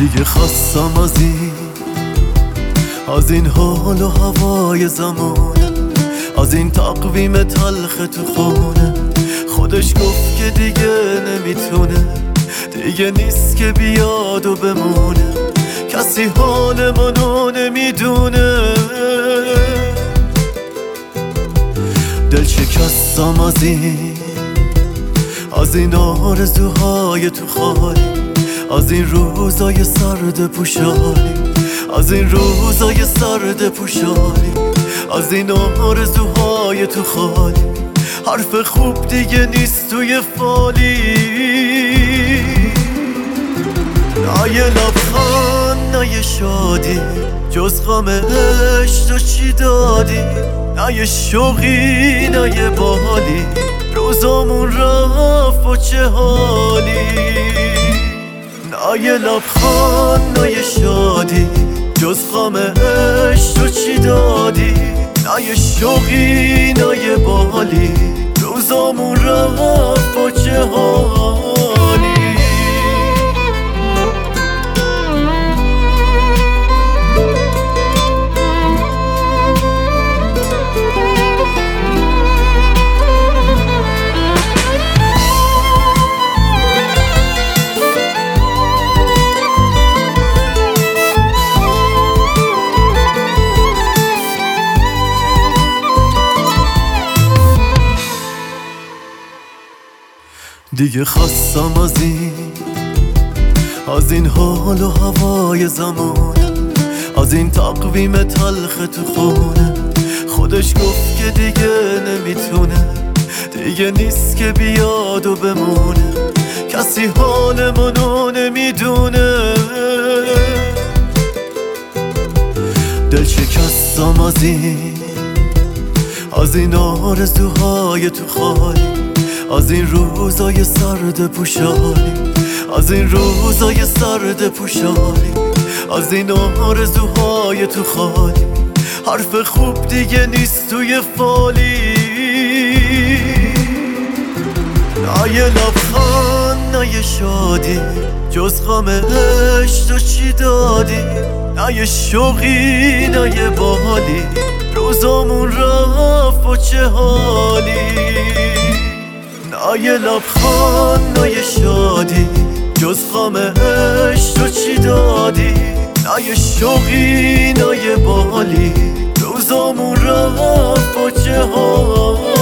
دیگه خواستم از این حال و هوای زمانه، از این تقویم تلخ تو خونه. خودش گفت که دیگه نمیتونه، دیگه نیست که بیاد و بمونه. کسی حال منو نمیدونه. دل شکستم از این آرزوهای تو خالی، از این روزای سرد پوشالی، از این روزای سرد پوشالی، از این آرزوهای تو خالی. حرف خوب دیگه نیست توی فالی. نه یه لبخند، نه یه شادی، جز غم عشق تو چی دادی؟ نه یه شوقی، نه یه بالی، روزامون رفت و چه حالی. نه یه لبخند، نه یه شادی، جز غم عشق تو چی دادی؟ نه یه شوقی، نه یه بالی، روزامون رفت و چه حالی. دیگه خواستم از این حال و هوای زمانه، از این تقویم تلخ تو خونه. خودش گفت که دیگه نمیتونه، دیگه نیست که بیاد و بمونه. کسی حال منو نمیدونه. دل شکستم از این آرزوهای تو خالی، از این روزای سرد پوشالی، از این روزای سرد پوشالی، از این آرزوهای تو خالی. حرف خوب دیگه نیست توی فالی. نه یه لبخند، نه یه شادی، جز غم عشق تو چی دادی؟ نه یه شوقی، نه یه بالی، روزامون رفت و چه حالی. نه یه لبخند، نه یه شادی، جز غم عشق تو چی دادی؟ نه یه شوقی، نه یه بالی، روزامون رفت و چه حالی.